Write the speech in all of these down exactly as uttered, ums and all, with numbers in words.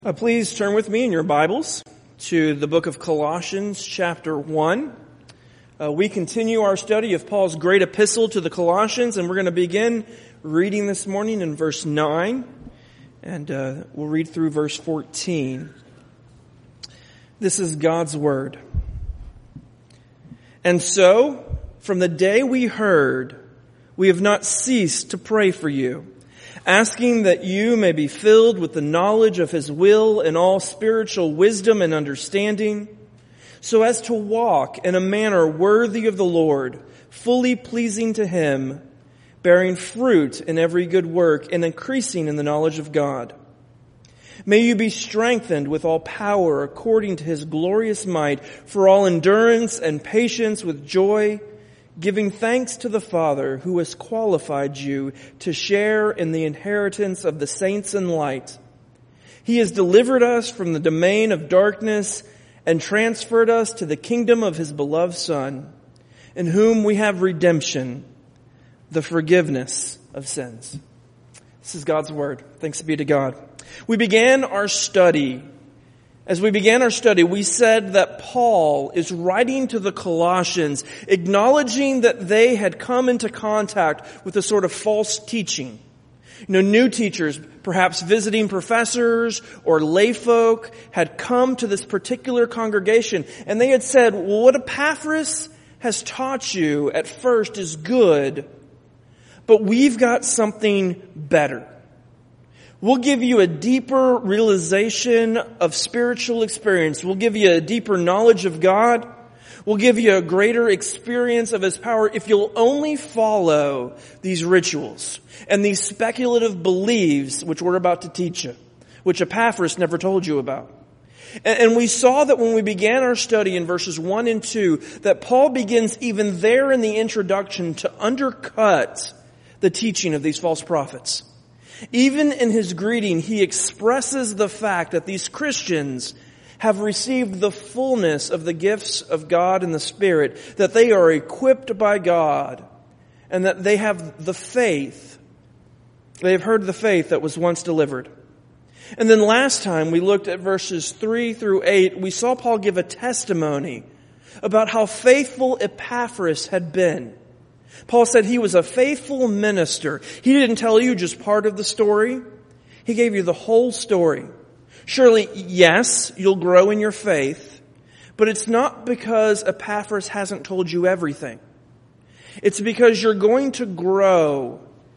Uh, please turn with me in your Bibles to the book of Colossians chapter one. Uh, we continue our study of Paul's great epistle to the Colossians, and we're going to begin reading this morning in verse nine, and uh, we'll read through verse fourteen. This is God's word. And so, from the day we heard, we have not ceased to pray for you, asking that you may be filled with the knowledge of His will and all spiritual wisdom and understanding, so as to walk in a manner worthy of the Lord, fully pleasing to Him, bearing fruit in every good work and increasing in the knowledge of God. May you be strengthened with all power according to His glorious might, for all endurance and patience with joy, giving thanks to the Father who has qualified you to share in the inheritance of the saints in light. He has delivered us from the domain of darkness and transferred us to the kingdom of His beloved Son, in whom we have redemption, the forgiveness of sins. This is God's word. Thanks be to God. We began our study As we began our study, we said that Paul is writing to the Colossians, acknowledging that they had come into contact with a sort of false teaching. You know, new teachers, perhaps visiting professors or layfolk, had come to this particular congregation, and they had said, well, what Epaphras has taught you at first is good, but we've got something better. We'll give you a deeper realization of spiritual experience. We'll give you a deeper knowledge of God. We'll give you a greater experience of His power if you'll only follow these rituals and these speculative beliefs which we're about to teach you, which Epaphras never told you about. And we saw that when we began our study in verses one and two, that Paul begins even there in the introduction to undercut the teaching of these false prophets. Even in his greeting, he expresses the fact that these Christians have received the fullness of the gifts of God and the Spirit, that they are equipped by God, and that they have the faith. They have heard the faith that was once delivered. And then last time we looked at verses three through eight, we saw Paul give a testimony about how faithful Epaphras had been. Paul said he was a faithful minister. He didn't tell you just part of the story. He gave you the whole story. Surely, yes, you'll grow in your faith, but it's not because Epaphras hasn't told you everything. It's because you're going to grow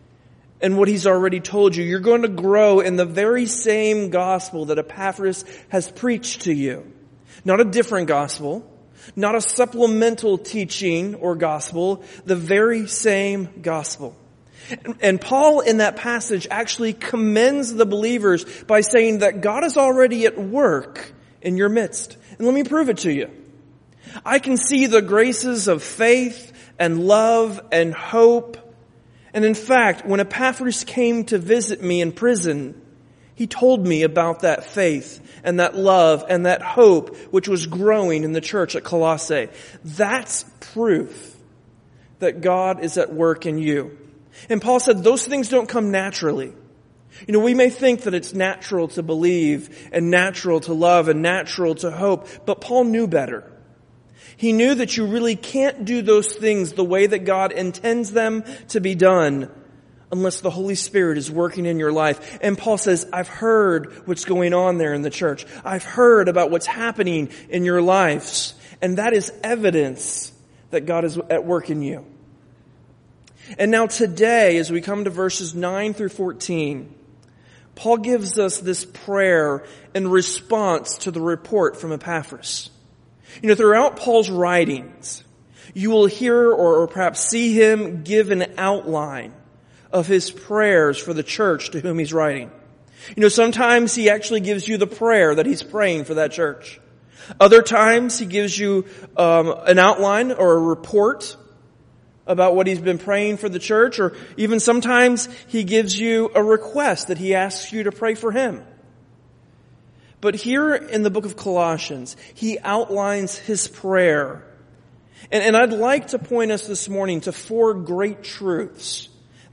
in what he's already told you. You're going to grow in the very same gospel that Epaphras has preached to you. Not a different gospel. Not a supplemental teaching or gospel, the very same gospel. And Paul in that passage actually commends the believers by saying that God is already at work in your midst. And let me prove it to you. I can see the graces of faith and love and hope. And in fact, when Epaphras came to visit me in prison, he told me about that faith and that love and that hope which was growing in the church at Colossae. That's proof that God is at work in you. And Paul said those things don't come naturally. You know, we may think that it's natural to believe and natural to love and natural to hope, but Paul knew better. He knew that you really can't do those things the way that God intends them to be done unless the Holy Spirit is working in your life. And Paul says, I've heard what's going on there in the church. I've heard about what's happening in your lives. And that is evidence that God is at work in you. And now today, as we come to verses nine through fourteen, Paul gives us this prayer in response to the report from Epaphras. You know, throughout Paul's writings, you will hear or perhaps see him give an outline of his prayers for the church to whom he's writing. You know, sometimes he actually gives you the prayer that he's praying for that church. Other times he gives you um, an outline or a report about what he's been praying for the church, or even sometimes he gives you a request that he asks you to pray for him. But here in the book of Colossians, he outlines his prayer. And, and I'd like to point us this morning to four great truths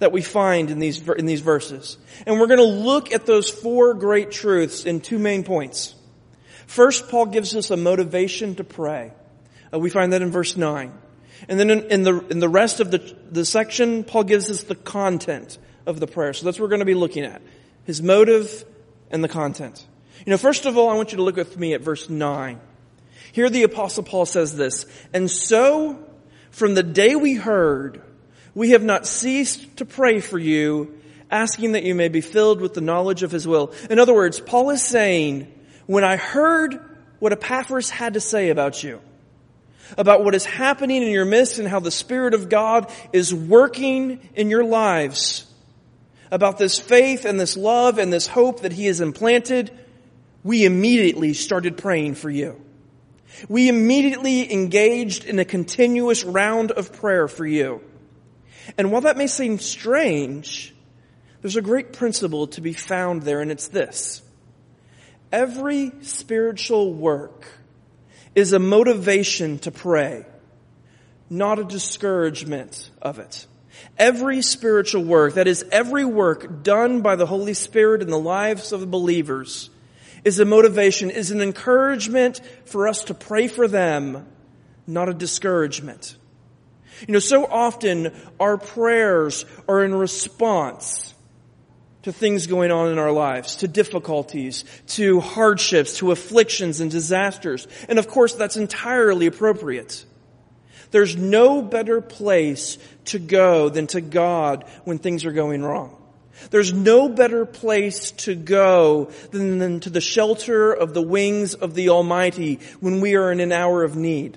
that we find in these, in these verses. And we're going to look at those four great truths in two main points. First, Paul gives us a motivation to pray. Uh, we find that in verse nine. And then in, in the in the rest of the, the section, Paul gives us the content of the prayer. So that's what we're going to be looking at. His motive and the content. You know, first of all, I want you to look with me at verse nine. Here the Apostle Paul says this, "And so, from the day we heard, we have not ceased to pray for you, asking that you may be filled with the knowledge of His will." In other words, Paul is saying, when I heard what Epaphras had to say about you, about what is happening in your midst and how the Spirit of God is working in your lives, about this faith and this love and this hope that He has implanted, we immediately started praying for you. We immediately engaged in a continuous round of prayer for you. And while that may seem strange, there's a great principle to be found there, and it's this. Every spiritual work is a motivation to pray, not a discouragement of it. Every spiritual work, that is, every work done by the Holy Spirit in the lives of the believers, is a motivation, is an encouragement for us to pray for them, not a discouragement. You know, so often our prayers are in response to things going on in our lives, to difficulties, to hardships, to afflictions and disasters. And of course, that's entirely appropriate. There's no better place to go than to God when things are going wrong. There's no better place to go than, than to the shelter of the wings of the Almighty when we are in an hour of need.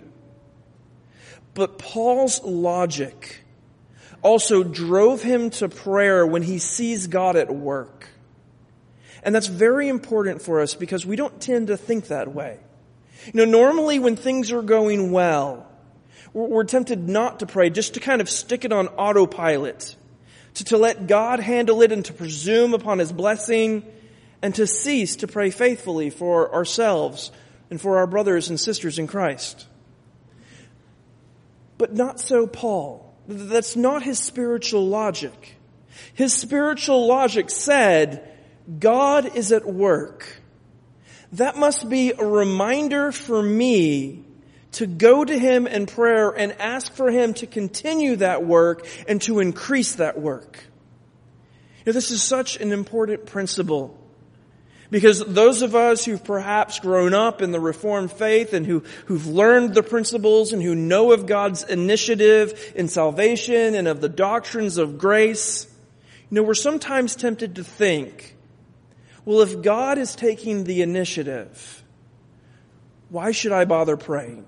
But Paul's logic also drove him to prayer when he sees God at work. And that's very important for us because we don't tend to think that way. You know, normally when things are going well, we're, we're tempted not to pray, just to kind of stick it on autopilot, to, to let God handle it and to presume upon His blessing and to cease to pray faithfully for ourselves and for our brothers and sisters in Christ. But not so Paul. That's not his spiritual logic. His spiritual logic said, God is at work. That must be a reminder for me to go to Him in prayer and ask for Him to continue that work and to increase that work. You know, this is such an important principle. Because those of us who've perhaps grown up in the Reformed faith and who, who've learned the principles and who know of God's initiative in salvation and of the doctrines of grace, you know, we're sometimes tempted to think, well, if God is taking the initiative, why should I bother praying?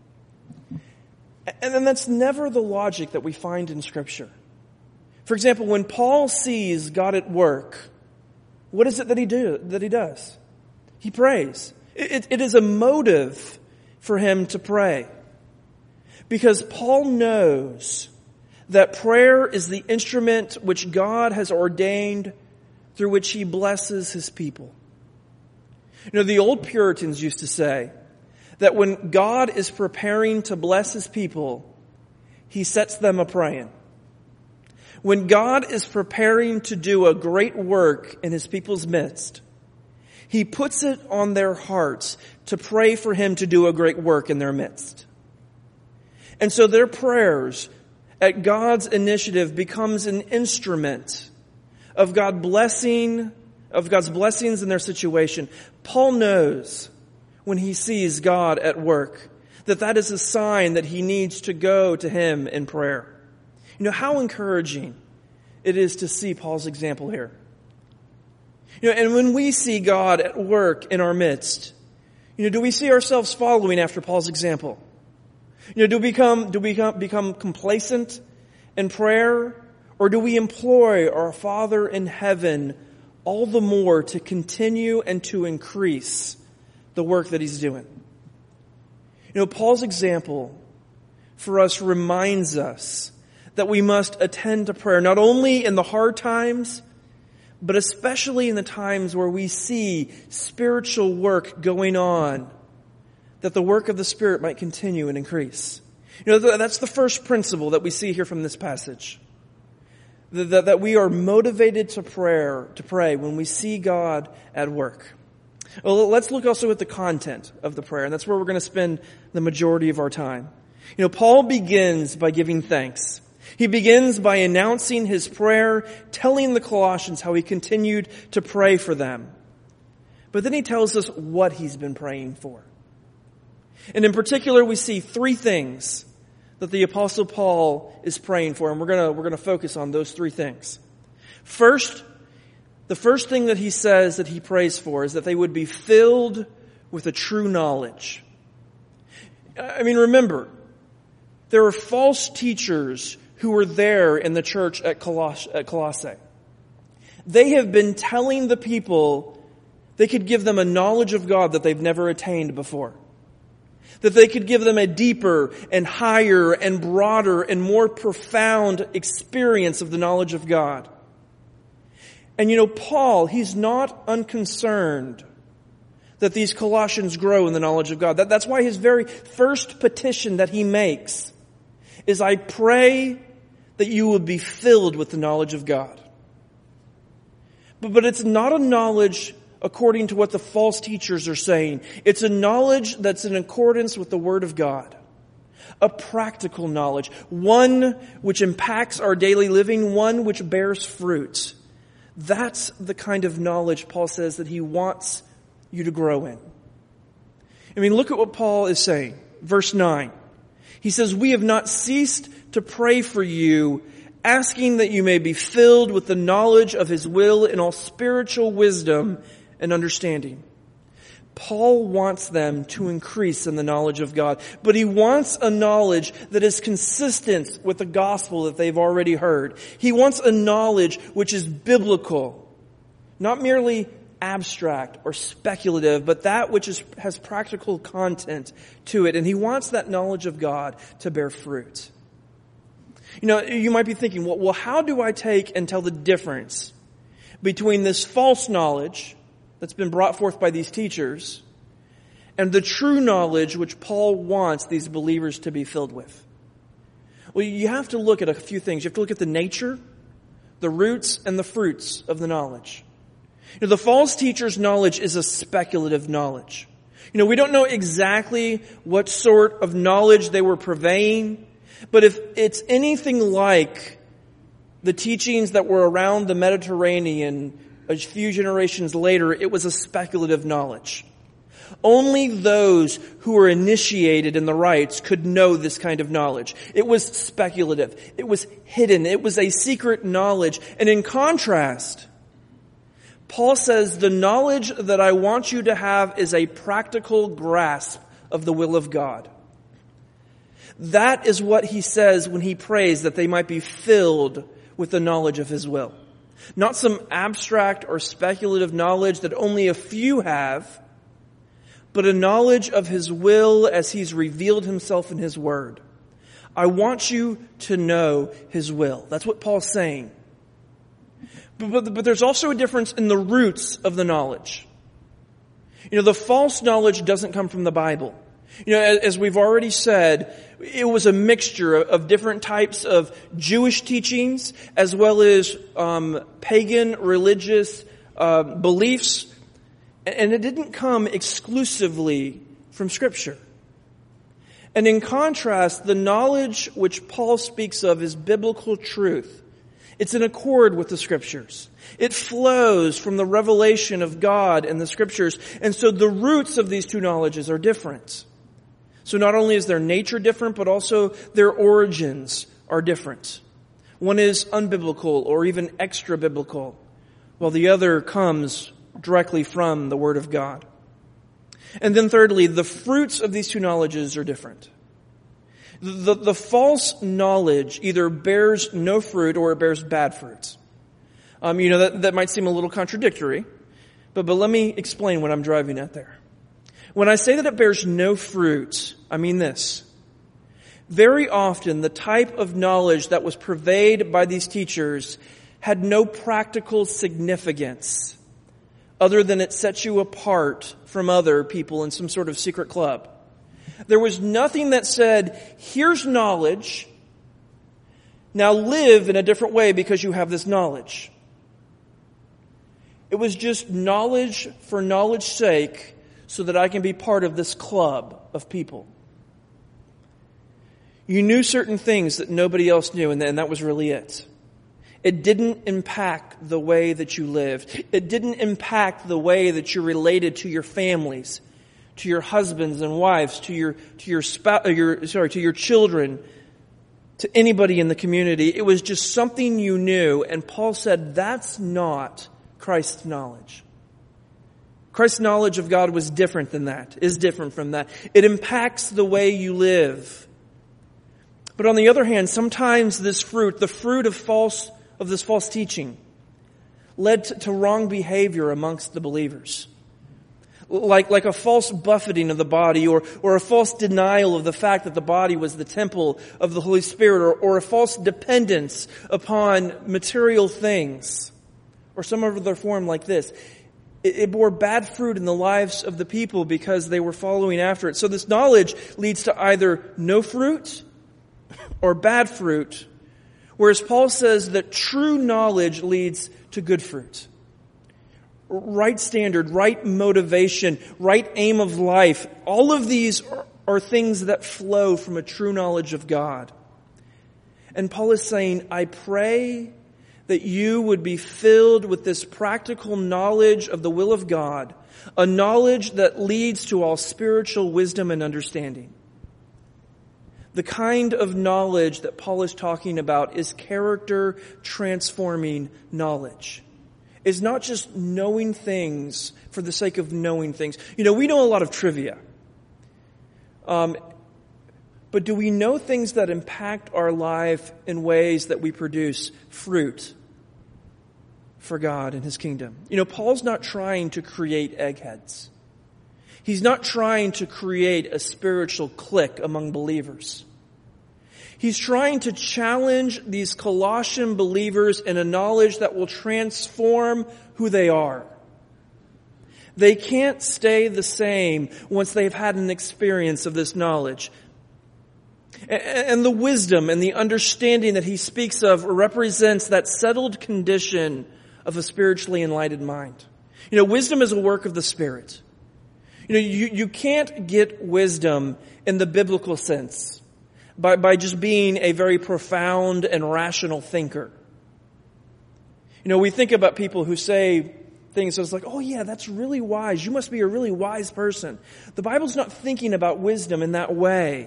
And then that's never the logic that we find in Scripture. For example, when Paul sees God at work, what is it that he do that he does? He prays. It, it is a motive for him to pray. Because Paul knows that prayer is the instrument which God has ordained through which He blesses His people. You know, the old Puritans used to say that when God is preparing to bless His people, He sets them a-praying. When God is preparing to do a great work in His people's midst, He puts it on their hearts to pray for Him to do a great work in their midst. And so their prayers at God's initiative becomes an instrument of God blessing, of God's blessings in their situation. Paul knows when he sees God at work that that is a sign that he needs to go to Him in prayer. You know, how encouraging it is to see Paul's example here. You know, and when we see God at work in our midst, you know, do we see ourselves following after Paul's example? You know, do we become, do we become, become complacent in prayer? Or do we employ our Father in heaven all the more to continue and to increase the work that He's doing? You know, Paul's example for us reminds us that we must attend to prayer, not only in the hard times, but especially in the times where we see spiritual work going on, that the work of the Spirit might continue and increase. You know, that's the first principle that we see here from this passage. That, that we are motivated to prayer, to pray when we see God at work. Well, let's look also at the content of the prayer, and that's where we're going to spend the majority of our time. You know, Paul begins by giving thanks. He begins by announcing his prayer, telling the Colossians how he continued to pray for them. But then he tells us what he's been praying for. And in particular, we see three things that the Apostle Paul is praying for, and we're gonna, we're gonna focus on those three things. First, the first thing that he says that he prays for is that they would be filled with a true knowledge. I mean, remember, there are false teachers who were there in the church at Coloss- at Colossae. They have been telling the people they could give them a knowledge of God that they've never attained before. That they could give them a deeper and higher and broader and more profound experience of the knowledge of God. And you know, Paul, he's not unconcerned that these Colossians grow in the knowledge of God. That, that's why his very first petition that he makes is, I pray that you will be filled with the knowledge of God. But, but it's not a knowledge according to what the false teachers are saying. It's a knowledge that's in accordance with the Word of God. A practical knowledge. One which impacts our daily living. One which bears fruit. That's the kind of knowledge Paul says that he wants you to grow in. I mean, look at what Paul is saying. Verse nine. He says, we have not ceased to pray for you, asking that you may be filled with the knowledge of His will in all spiritual wisdom and understanding. Paul wants them to increase in the knowledge of God, but he wants a knowledge that is consistent with the gospel that they've already heard. He wants a knowledge which is biblical, not merely abstract or speculative, but that which is, has practical content to it. And he wants that knowledge of God to bear fruit. You know, you might be thinking, well, well how do I take and tell the difference between this false knowledge that's been brought forth by these teachers and the true knowledge which Paul wants these believers to be filled with? Well, you have to look at a few things. You have to look at the nature, the roots, and the fruits of the knowledge. You know, the false teacher's knowledge is a speculative knowledge. You know, we don't know exactly what sort of knowledge they were purveying, but if it's anything like the teachings that were around the Mediterranean a few generations later, it was a speculative knowledge. Only those who were initiated in the rites could know this kind of knowledge. It was speculative. It was hidden. It was a secret knowledge. And in contrast, Paul says, the knowledge that I want you to have is a practical grasp of the will of God. That is what he says when he prays that they might be filled with the knowledge of His will. Not some abstract or speculative knowledge that only a few have, but a knowledge of His will as He's revealed Himself in His Word. I want you to know His will. That's what Paul's saying. But, but, but there's also a difference in the roots of the knowledge. You know, the false knowledge doesn't come from the Bible. You know, as, as we've already said, it was a mixture of, of different types of Jewish teachings as well as um, pagan religious uh, beliefs. And it didn't come exclusively from Scripture. And in contrast, the knowledge which Paul speaks of is biblical truth. It's in accord with the Scriptures. It flows from the revelation of God and the Scriptures. And so the roots of these two knowledges are different. So not only is their nature different, but also their origins are different. One is unbiblical or even extra-biblical, while the other comes directly from the Word of God. And then thirdly, the fruits of these two knowledges are different. The, the false knowledge either bears no fruit or it bears bad fruits. Um, you know, that, that might seem a little contradictory, but, but let me explain what I'm driving at there. When I say that it bears no fruit, I mean this. Very often, the type of knowledge that was purveyed by these teachers had no practical significance other than it sets you apart from other people in some sort of secret club. There was nothing that said, here's knowledge Now live in a different way because you have this knowledge. It was just knowledge for knowledge's sake so that I can be part of this club of people. You knew certain things that nobody else knew, and that was really it. It didn't impact the way that you lived. It didn't impact the way that you related to your families, to your husbands and wives, to your to your spouse, your sorry, to your children, to anybody in the community. It was just something you knew, and Paul said that's not Christ's knowledge. Christ's knowledge of God was different than that, is different from that. It impacts the way you live. But on the other hand, sometimes this fruit, the fruit of false of this false teaching, led to, to wrong behavior amongst the believers. Like, like a false buffeting of the body, or, or a false denial of the fact that the body was the temple of the Holy Spirit, or, or a false dependence upon material things, or some other form like this. It, it bore bad fruit in the lives of the people because they were following after it. So this knowledge leads to either no fruit or bad fruit, whereas Paul says that true knowledge leads to good fruit. Right standard, right motivation, right aim of life. All of these are, are things that flow from a true knowledge of God. And Paul is saying, I pray that you would be filled with this practical knowledge of the will of God, a knowledge that leads to all spiritual wisdom and understanding. The kind of knowledge that Paul is talking about is character transforming knowledge. Is not just knowing things for the sake of knowing things. You know, we know a lot of trivia. Um, but do we know things that impact our life in ways that we produce fruit for God and His kingdom? You know, Paul's not trying to create eggheads. He's not trying to create a spiritual clique among believers. He's trying to challenge these Colossian believers in a knowledge that will transform who they are. They can't stay the same once they've had an experience of this knowledge. And the wisdom and the understanding that he speaks of represents that settled condition of a spiritually enlightened mind. You know, wisdom is a work of the Spirit. You know, you, you can't get wisdom in the biblical sense. By, by just being a very profound and rational thinker. You know, we think about people who say things that's like, oh yeah, that's really wise. You must be a really wise person. The Bible's not thinking about wisdom in that way.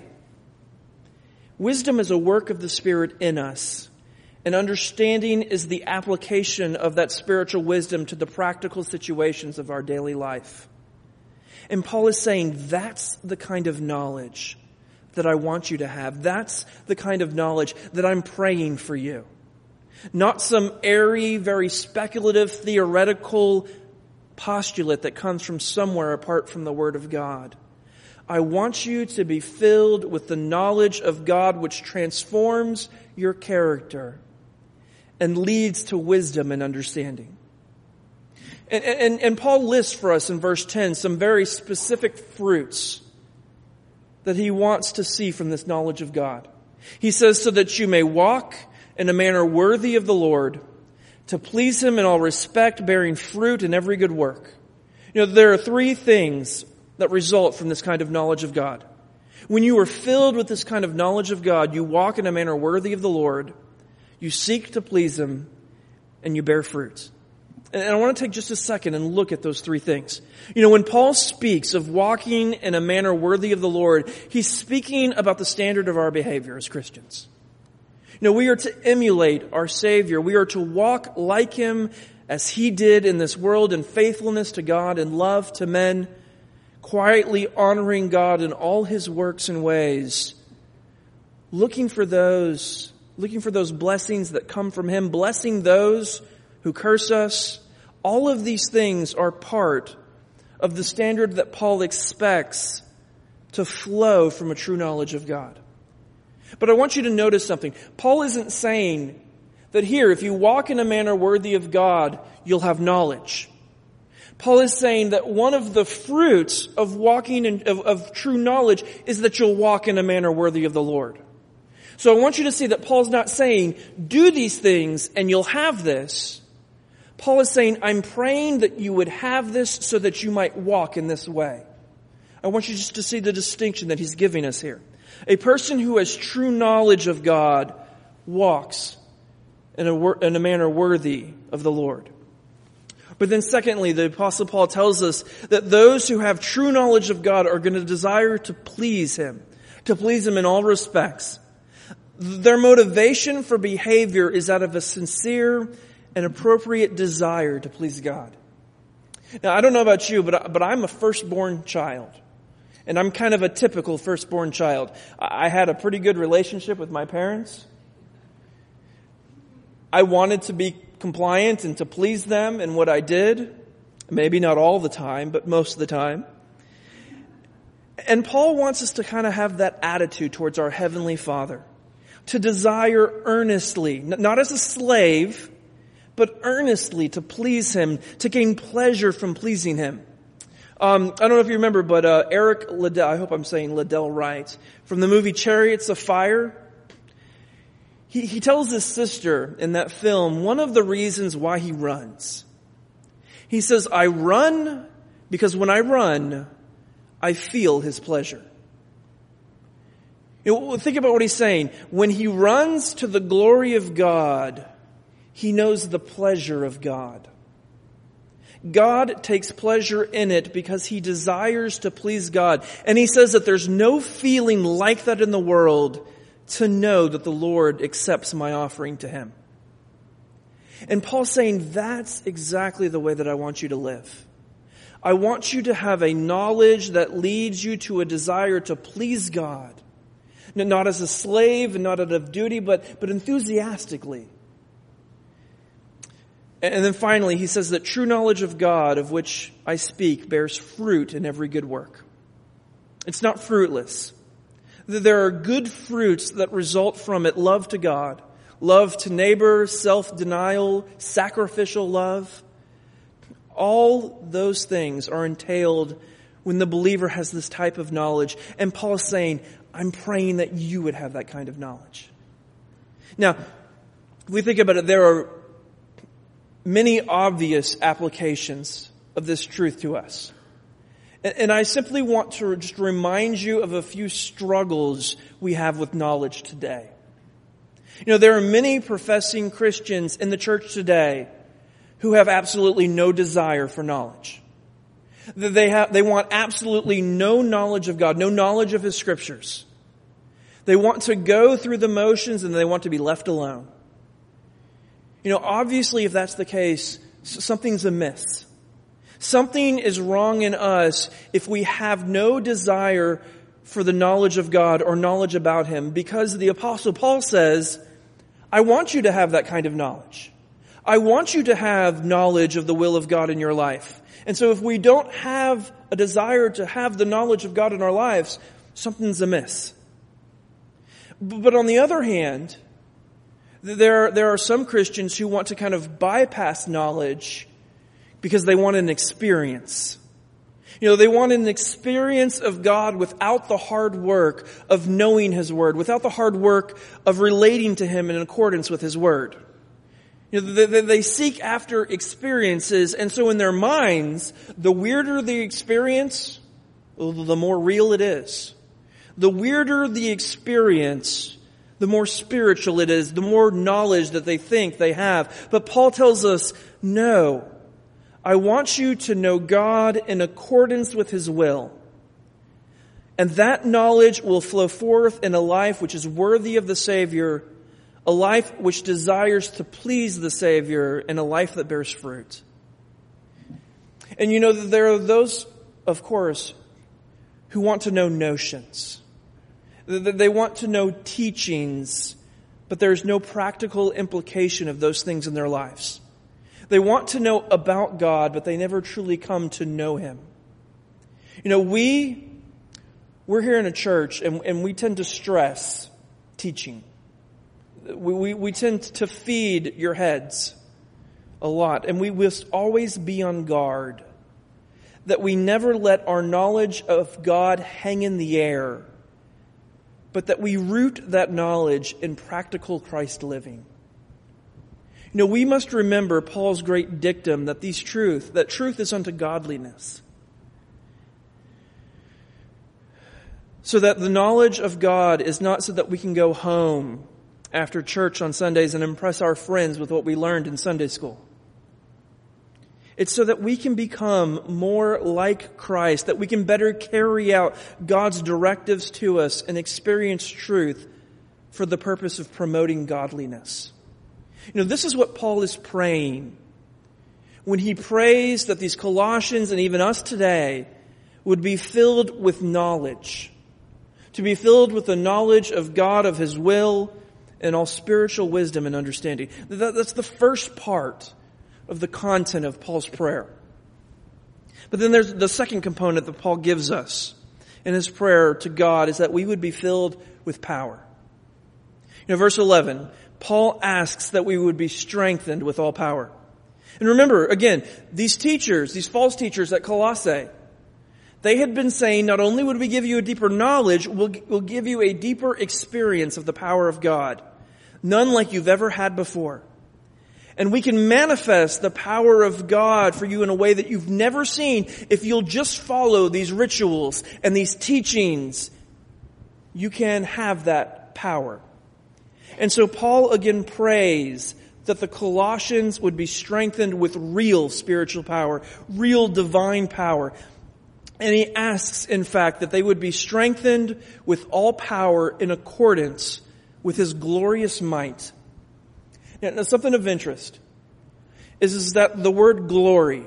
Wisdom is a work of the Spirit in us. And understanding is the application of that spiritual wisdom to the practical situations of our daily life. And Paul is saying that's the kind of knowledge that I want you to have. That's the kind of knowledge that I'm praying for you. Not some airy, very speculative, theoretical postulate that comes from somewhere apart from the Word of God. I want you to be filled with the knowledge of God which transforms your character and leads to wisdom and understanding. And, and, and Paul lists for us in verse ten some very specific fruits that he wants to see from this knowledge of God. He says, so that you may walk in a manner worthy of the Lord, to please Him in all respect, bearing fruit in every good work. You know, there are three things that result from this kind of knowledge of God. When you are filled with this kind of knowledge of God, you walk in a manner worthy of the Lord, you seek to please Him, and you bear fruit. And I want to take just a second and look at those three things. You know, when Paul speaks of walking in a manner worthy of the Lord, he's speaking about the standard of our behavior as Christians. You know, we are to emulate our Savior. We are to walk like Him as He did in this world in faithfulness to God and love to men, quietly honoring God in all His works and ways, looking for those, looking for those blessings that come from Him, blessing those who curse us. All of these things are part of the standard that Paul expects to flow from a true knowledge of God. But I want you to notice something. Paul isn't saying that here, if you walk in a manner worthy of God, you'll have knowledge. Paul is saying that one of the fruits of walking in, of, of true knowledge is that you'll walk in a manner worthy of the Lord. So I want you to see that Paul's not saying, do these things and you'll have this. Paul is saying, I'm praying that you would have this so that you might walk in this way. I want you just to see the distinction that he's giving us here. A person who has true knowledge of God walks in a, wor- in a manner worthy of the Lord. But then secondly, the Apostle Paul tells us that those who have true knowledge of God are going to desire to please Him, to please Him in all respects. Their motivation for behavior is out of a sincere and appropriate desire to please God. Now, I don't know about you, but, but I'm a firstborn child. And I'm kind of a typical firstborn child. I had a pretty good relationship with my parents. I wanted to be compliant and to please them in what I did. Maybe not all the time, but most of the time. And Paul wants us to kind of have that attitude towards our Heavenly Father. To desire earnestly, not as a slave, but earnestly to please Him, to gain pleasure from pleasing Him. Um, I don't know if you remember, but uh, Eric Liddell, I hope I'm saying Liddell right, from the movie Chariots of Fire, he, he tells his sister in that film one of the reasons why he runs. He says, I run because when I run, I feel His pleasure. You know, think about what he's saying. When he runs to the glory of God, he knows the pleasure of God. God takes pleasure in it because He desires to please God. And He says that there's no feeling like that in the world to know that the Lord accepts my offering to Him. And Paul's saying that's exactly the way that I want you to live. I want you to have a knowledge that leads you to a desire to please God. Not as a slave and not out of duty, but, but enthusiastically. And then finally, he says that true knowledge of God, of which I speak, bears fruit in every good work. It's not fruitless. There are good fruits that result from it. Love to God, love to neighbor, self-denial, sacrificial love. All those things are entailed when the believer has this type of knowledge. And Paul is saying, I'm praying that you would have that kind of knowledge. Now, if we think about it, there are many obvious applications of this truth to us. And I simply want to just remind you of a few struggles we have with knowledge today. You know, there are many professing Christians in the church today who have absolutely no desire for knowledge. They have, they want absolutely no knowledge of God, no knowledge of His Scriptures. They want to go through the motions and they want to be left alone. You know, obviously if that's the case, something's amiss. Something is wrong in us if we have no desire for the knowledge of God or knowledge about Him, because the Apostle Paul says, I want you to have that kind of knowledge. I want you to have knowledge of the will of God in your life. And so if we don't have a desire to have the knowledge of God in our lives, something's amiss. But on the other hand, there, there are some Christians who want to kind of bypass knowledge because they want an experience. You know, they want an experience of God without the hard work of knowing His Word, without the hard work of relating to Him in accordance with His Word. You know, they, they seek after experiences, and so in their minds, the weirder the experience, the more real it is. The weirder the experience, the more spiritual it is, the more knowledge that they think they have. But Paul tells us, no, I want you to know God in accordance with His will. And that knowledge will flow forth in a life which is worthy of the Savior, a life which desires to please the Savior, and a life that bears fruit. And you know that there are those, of course, who want to know notions. They want to know teachings, but there's no practical implication of those things in their lives. They want to know about God, but they never truly come to know Him. You know, we, we're here in a church, and, and we tend to stress teaching. We, we, we tend to feed your heads a lot, and we must always be on guard that we never let our knowledge of God hang in the air, but that we root that knowledge in practical Christ living. You know, we must remember Paul's great dictum that these truth, that truth is unto godliness. So that the knowledge of God is not so that we can go home after church on Sundays and impress our friends with what we learned in Sunday school. It's so that we can become more like Christ, that we can better carry out God's directives to us and experience truth for the purpose of promoting godliness. You know, this is what Paul is praying when he prays that these Colossians and even us today would be filled with knowledge, to be filled with the knowledge of God, of His will, and all spiritual wisdom and understanding. That, that's the first part of the content of Paul's prayer. But then there's the second component that Paul gives us in his prayer to God, is that we would be filled with power. You know, verse eleven, Paul asks that we would be strengthened with all power. And remember, again, these teachers, these false teachers at Colossae, they had been saying, not only would we give you a deeper knowledge, we'll, we'll give you a deeper experience of the power of God. None like you've ever had before. And we can manifest the power of God for you in a way that you've never seen if you'll just follow these rituals and these teachings. You can have that power. And so Paul again prays that the Colossians would be strengthened with real spiritual power, real divine power. And he asks, in fact, that they would be strengthened with all power in accordance with His glorious might. Now, now something of interest is, is that the word glory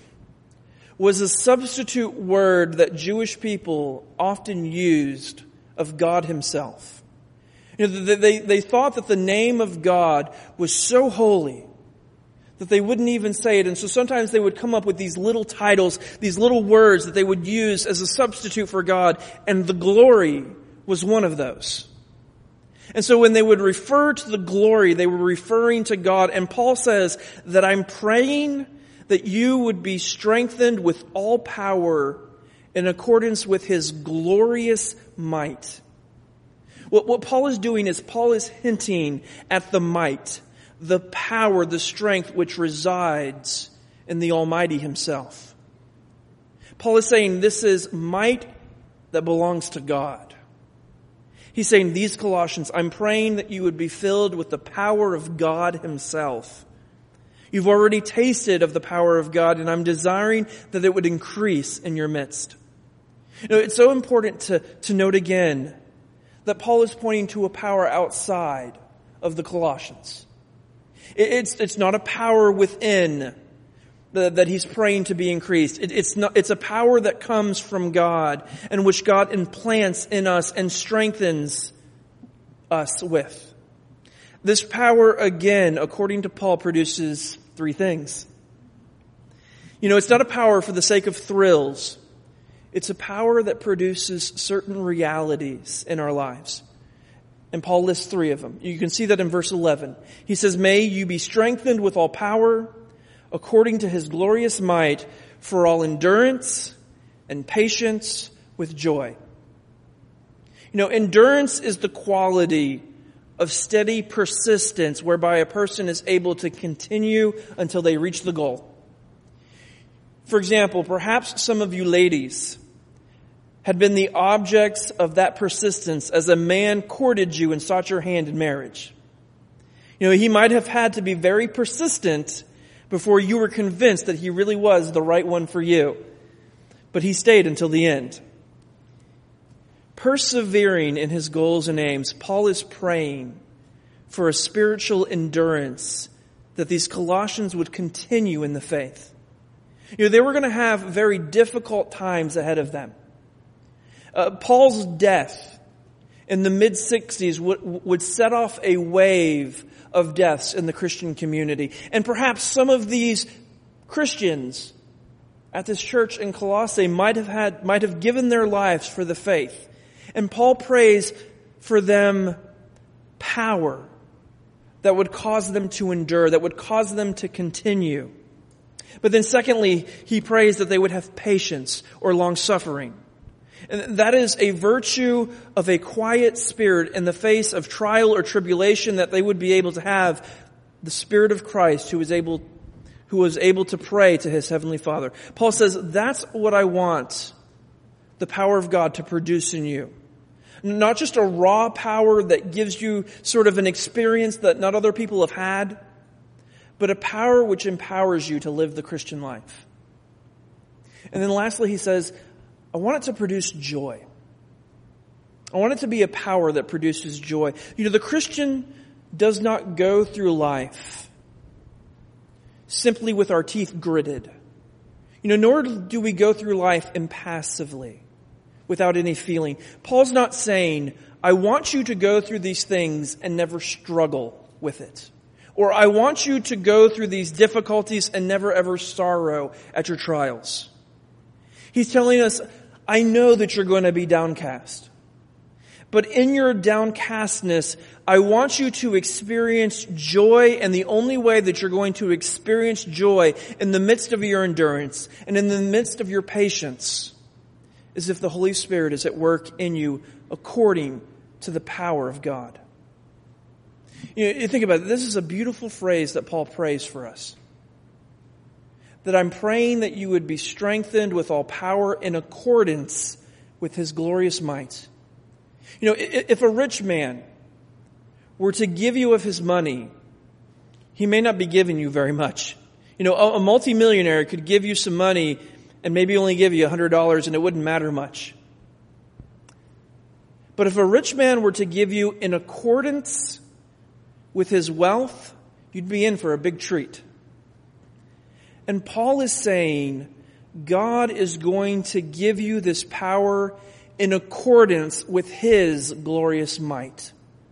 was a substitute word that Jewish people often used of God Himself. You know, they, they, they thought that the name of God was so holy that they wouldn't even say it. And so sometimes they would come up with these little titles, these little words that they would use as a substitute for God. And the glory was one of those. And so when they would refer to the glory, they were referring to God. And Paul says that I'm praying that you would be strengthened with all power in accordance with His glorious might. What, what Paul is doing is Paul is hinting at the might, the power, the strength which resides in the Almighty Himself. Paul is saying this is might that belongs to God. He's saying, these Colossians, I'm praying that you would be filled with the power of God Himself. You've already tasted of the power of God, and I'm desiring that it would increase in your midst. You know, it's so important to, to note again that Paul is pointing to a power outside of the Colossians. It's, it's not a power within the, that he's praying to be increased. It, it's not, it's a power that comes from God and which God implants in us and strengthens us with. This power, again, according to Paul, produces three things. You know, it's not a power for the sake of thrills. It's a power that produces certain realities in our lives. And Paul lists three of them. You can see that in verse eleven. He says, may you be strengthened with all power according to His glorious might for all endurance and patience with joy. You know, endurance is the quality of steady persistence whereby a person is able to continue until they reach the goal. For example, perhaps some of you ladies had been the objects of that persistence as a man courted you and sought your hand in marriage. You know, he might have had to be very persistent before you were convinced that he really was the right one for you. But he stayed until the end. Persevering in his goals and aims, Paul is praying for a spiritual endurance that these Colossians would continue in the faith. You know, they were going to have very difficult times ahead of them. Uh, Paul's death in the mid-sixties would, would set off a wave of deaths in the Christian community. And perhaps some of these Christians at this church in Colossae might have had, might have given their lives for the faith. And Paul prays for them power that would cause them to endure, that would cause them to continue. But then secondly, he prays that they would have patience or long suffering. And that is a virtue of a quiet spirit in the face of trial or tribulation that they would be able to have, the Spirit of Christ who was able, who was able to pray to his Heavenly Father. Paul says, that's what I want the power of God to produce in you. Not just a raw power that gives you sort of an experience that not other people have had, but a power which empowers you to live the Christian life. And then lastly, he says, I want it to produce joy. I want it to be a power that produces joy. You know, the Christian does not go through life simply with our teeth gritted. You know, nor do we go through life impassively, without any feeling. Paul's not saying, I want you to go through these things and never struggle with it. Or I want you to go through these difficulties and never ever sorrow at your trials. He's telling us, I know that you're going to be downcast. But in your downcastness, I want you to experience joy, and the only way that you're going to experience joy in the midst of your endurance and in the midst of your patience is if the Holy Spirit is at work in you according to the power of God. You know, you think about it, this is a beautiful phrase that Paul prays for us. That I'm praying that you would be strengthened with all power in accordance with his glorious might. You know, if a rich man were to give you of his money, he may not be giving you very much. You know, a multimillionaire could give you some money and maybe only give you one hundred dollars and it wouldn't matter much. But if a rich man were to give you in accordance with his wealth, you'd be in for a big treat. And Paul is saying, God is going to give you this power in accordance with his glorious might.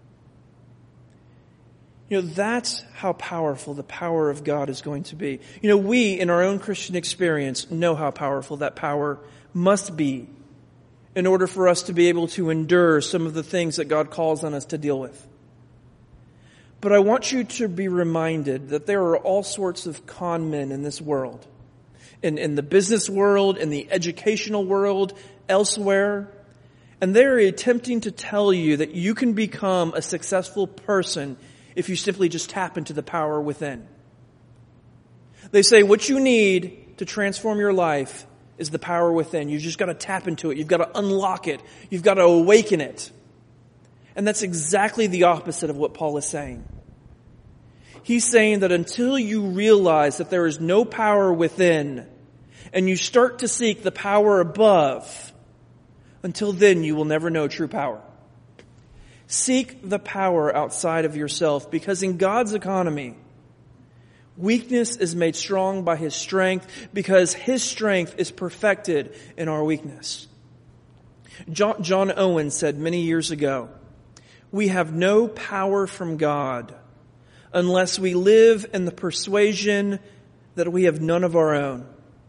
You know, that's how powerful the power of God is going to be. You know, we, in our own Christian experience, know how powerful that power must be in order for us to be able to endure some of the things that God calls on us to deal with. But I want you to be reminded that there are all sorts of con men in this world. In, in the business world, in the educational world, elsewhere. And they're attempting to tell you that you can become a successful person if you simply just tap into the power within. They say what you need to transform your life is the power within. You've just got to tap into it. You've got to unlock it. You've got to awaken it. And that's exactly the opposite of what Paul is saying. He's saying that until you realize that there is no power within, and you start to seek the power above, until then you will never know true power. Seek the power outside of yourself, because in God's economy, weakness is made strong by his strength, because his strength is perfected in our weakness. John, John Owen said many years ago, we have no power from God unless we live in the persuasion that we have none of our own.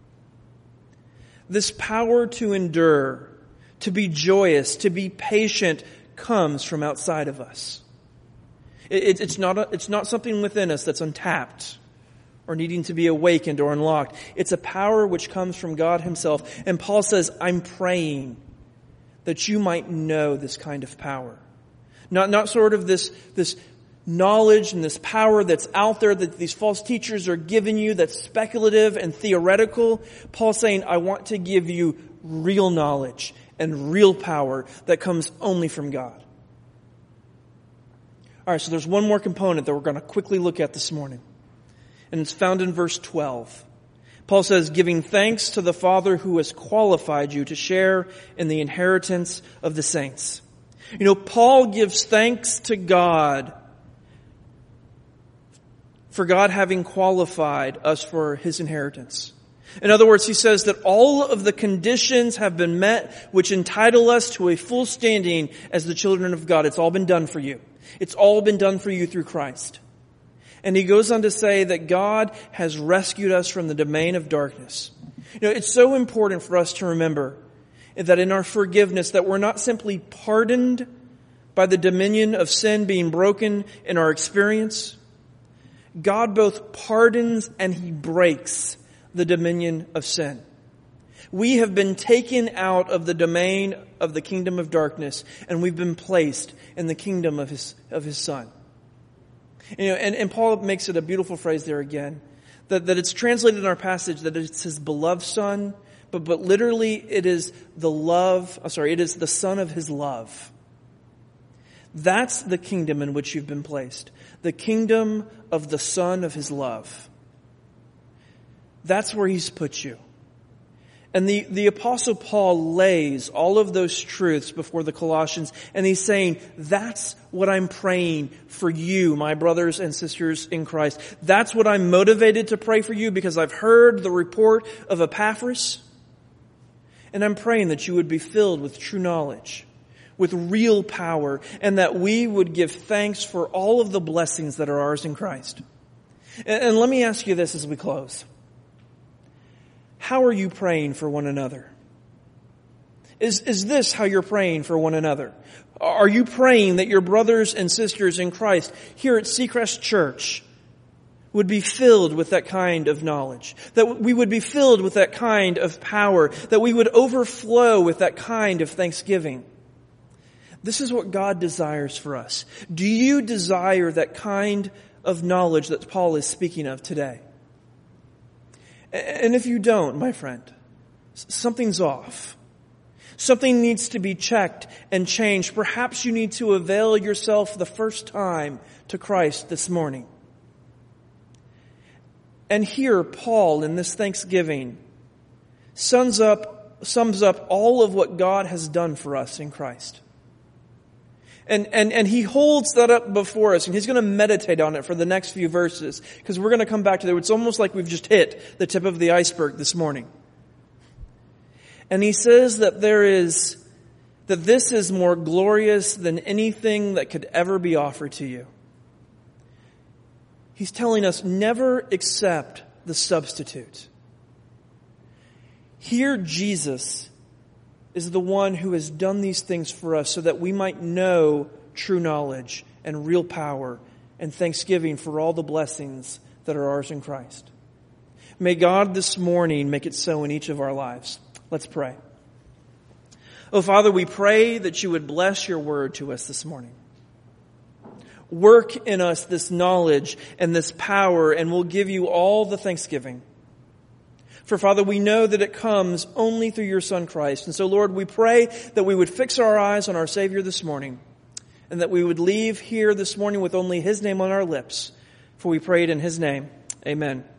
This power to endure, to be joyous, to be patient, comes from outside of us. It, it's not a, it's not something within us that's untapped or needing to be awakened or unlocked. It's a power which comes from God himself. And Paul says, I'm praying that you might know this kind of power. Not, not sort of this, this knowledge and this power that's out there that these false teachers are giving you that's speculative and theoretical. Paul's saying, I want to give you real knowledge and real power that comes only from God. All right, so there's one more component that we're going to quickly look at this morning. And it's found in verse twelve. Paul says, giving thanks to the Father who has qualified you to share in the inheritance of the saints. You know, Paul gives thanks to God for God having qualified us for his inheritance. In other words, he says that all of the conditions have been met which entitle us to a full standing as the children of God. It's all been done for you. It's all been done for you through Christ. And he goes on to say that God has rescued us from the domain of darkness. You know, it's so important for us to remember that in our forgiveness that we're not simply pardoned by the dominion of sin being broken in our experience. God both pardons and he breaks the dominion of sin. We have been taken out of the domain of the kingdom of darkness, and we've been placed in the kingdom of his, of his Son. You know, and, and Paul makes it a beautiful phrase there again, that, that it's translated in our passage that it's his beloved Son, but, but literally it is the love, oh, sorry, it is the Son of his love. That's the kingdom in which you've been placed. The kingdom of the Son of his love. That's where he's put you. And the, the Apostle Paul lays all of those truths before the Colossians, and he's saying, that's what I'm praying for you, my brothers and sisters in Christ. That's what I'm motivated to pray for you, because I've heard the report of Epaphras, and I'm praying that you would be filled with true knowledge, with real power, and that we would give thanks for all of the blessings that are ours in Christ. And, and let me ask you this as we close. How are you praying for one another? Is, is this how you're praying for one another? Are you praying that your brothers and sisters in Christ here at Seacrest Church would be filled with that kind of knowledge? That we would be filled with that kind of power? That we would overflow with that kind of thanksgiving? This is what God desires for us. Do you desire that kind of knowledge that Paul is speaking of today? And if you don't, my friend, something's off. Something needs to be checked and changed. Perhaps you need to avail yourself the first time to Christ this morning. And here, Paul, in this Thanksgiving, sums up, sums up all of what God has done for us in Christ. And, and, and he holds that up before us, and he's going to meditate on it for the next few verses, because we're going to come back to that. It's almost like we've just hit the tip of the iceberg this morning. And he says that there is, that this is more glorious than anything that could ever be offered to you. He's telling us never accept the substitute. Here Jesus is the one who has done these things for us so that we might know true knowledge and real power and thanksgiving for all the blessings that are ours in Christ. May God this morning make it so in each of our lives. Let's pray. Oh, Father, we pray that you would bless your word to us this morning. Work in us this knowledge and this power, and we'll give you all the thanksgiving. For, Father, we know that it comes only through your Son, Christ. And so, Lord, we pray that we would fix our eyes on our Savior this morning, and that we would leave here this morning with only his name on our lips. For we prayed in his name. Amen.